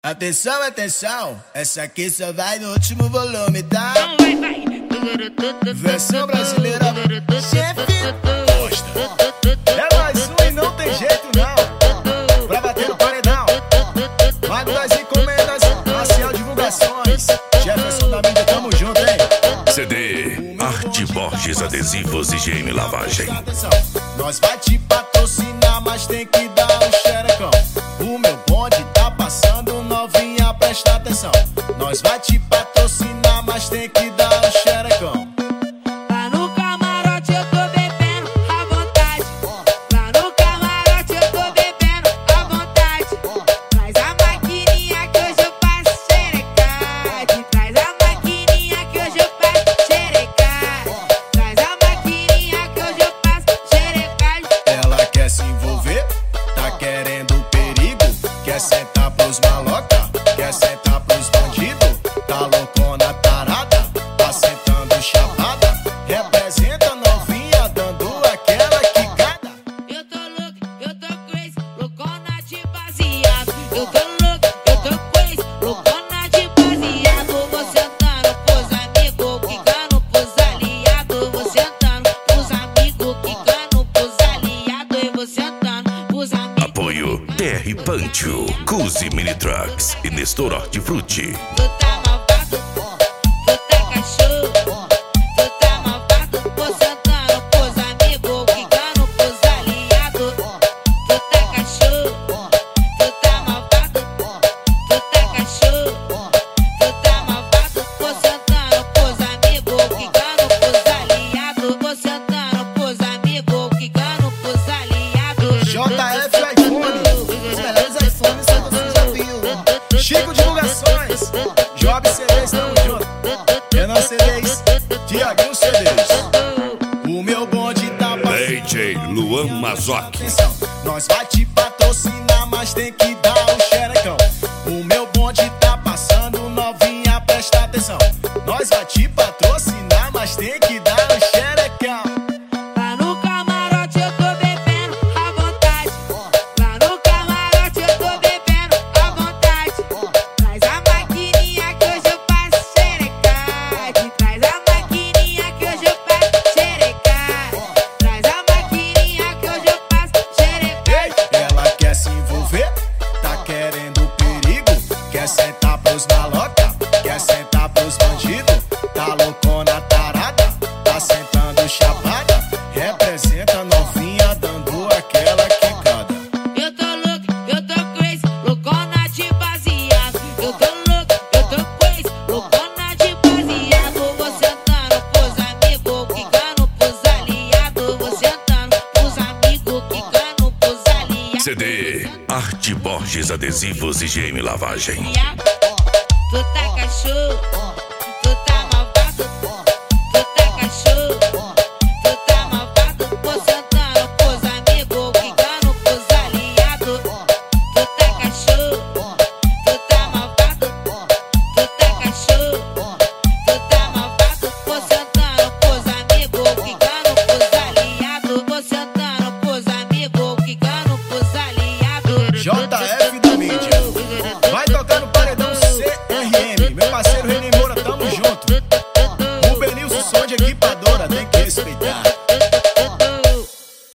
Atenção, atenção, essa aqui só vai no último volume, tá? Versão brasileira, chefe gosta. É mais um e não tem jeito não. Pra bater no paredão, Mago das Encomendas, Marcial Divulgações, Jefferson da mídia, tamo junto, hein? CD, Arte Borges Adesivos e GM Lavagem. Nós vai te patrocinar, mas tem que dar um xerecão. O meu bonde tá passando, novinha, presta atenção. Nós vai te patrocinar, mas tem que dar um xerecão. Lá no camarote eu tô bebendo à vontade. Lá no camarote eu tô bebendo à vontade. Traz a maquininha que hoje eu passo xerecade. Traz a maquininha que hoje eu passo xerecade. Traz a maquininha que hoje eu passo xerecade. Ela quer se envolver, tá querendo perigo. Quer sentar pros maloca, quer sentar pros bandidos. Tá loucona tarada, tá sentando chapada. Representa novinha, dando aquela quicada. Eu tô louco, eu tô crazy, loucona de baseado. Eu tô louco, eu tô crazy, loucona de baseado. Vou sentando pros amigos, quicando pros aliados. Vou sentando pros amigos, quicando pros aliados. E vou sentando pros amigos. Apoio TR Pancho, Cusi Mini Trucks e Nestor Hortifruti. Tu tá malvado, tu tá cachorro. Tu tá malvado, vou sentando pros amigos, quicando pros aliados. Tu tá cachorro, tu tá malvado, tu tá cachorro. Tu tá malvado, vou sentando pros amigos, quicando pros aliados. Vou sentando pros amigos, quicando pros aliados. JF iPhone, os melhores iPhones que você já viu. Chico Divulgações, Job CDs, tamo junto. Renan CDs, Tiaguinho CDs. O meu bonde tá passando. DJ Luan Mazoc. Atenção, nós vai te patrocinar, mas tem que dar um xerecão. O meu bonde tá passando, novinha, presta atenção. Nós vai te patrocinar, mas tem que dar um xerecão. Lá no camarote eu tô bebendo à vontade. Lá no camarote eu tô bebendo à vontade. Traz a maquininha que hoje eu passo xerecade. Traz a maquininha que hoje eu passo xerecade. Traz a maquininha que hoje eu passo xerecade. Ela quer se envolver, tá querendo perigo. Quer sentar pros maloca, quer sentar pros bandidos. Tá loucona tarada, tá sentando chapada. Representa novinha, dando aquela quicada. Eu tô louco, eu tô crazy, loucona de baseado. Eu tô louco, eu tô crazy, loucona de baseado. Vou sentando pros amigos, quicando pros aliados. Vou sentando pros amigos, quicando pros aliados. CD, Arte Borges Adesivos e GM Lavagem. Tu tá cachorro,